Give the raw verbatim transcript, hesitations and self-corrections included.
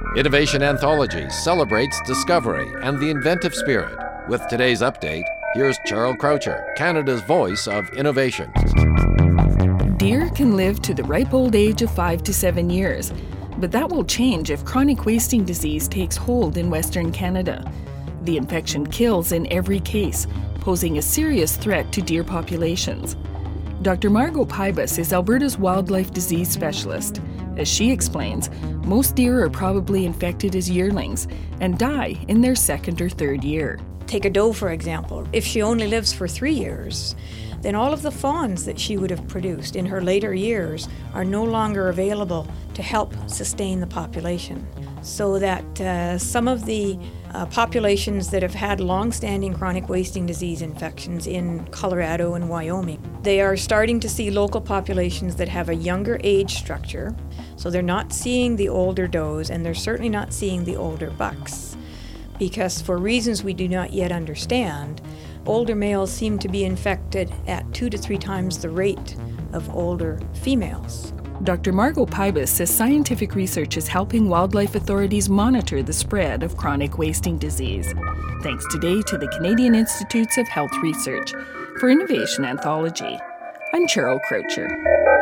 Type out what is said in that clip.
Innovation Anthology celebrates discovery and the inventive spirit. With today's update, here's Cheryl Croucher, Canada's voice of innovation. Deer can live to the ripe old age of five to seven years, but that will change if chronic wasting disease takes hold in Western Canada. The infection kills in every case, posing a serious threat to deer populations. Doctor Margot Pybus is Alberta's wildlife disease specialist. As she explains, most deer are probably infected as yearlings and die in their second or third year. Take a doe, for example. If she only lives for three years, then all of the fawns that she would have produced in her later years are no longer available to help sustain the population. So that uh, some of the uh, populations that have had long-standing chronic wasting disease infections in Colorado and Wyoming, they are starting to see local populations that have a younger age structure. So they're not seeing the older does, and they're certainly not seeing the older bucks. Because for reasons we do not yet understand, older males seem to be infected at two to three times the rate of older females. Doctor Margot Pybus says scientific research is helping wildlife authorities monitor the spread of chronic wasting disease. Thanks today to the Canadian Institutes of Health Research. For Innovation Anthology, I'm Cheryl Croucher.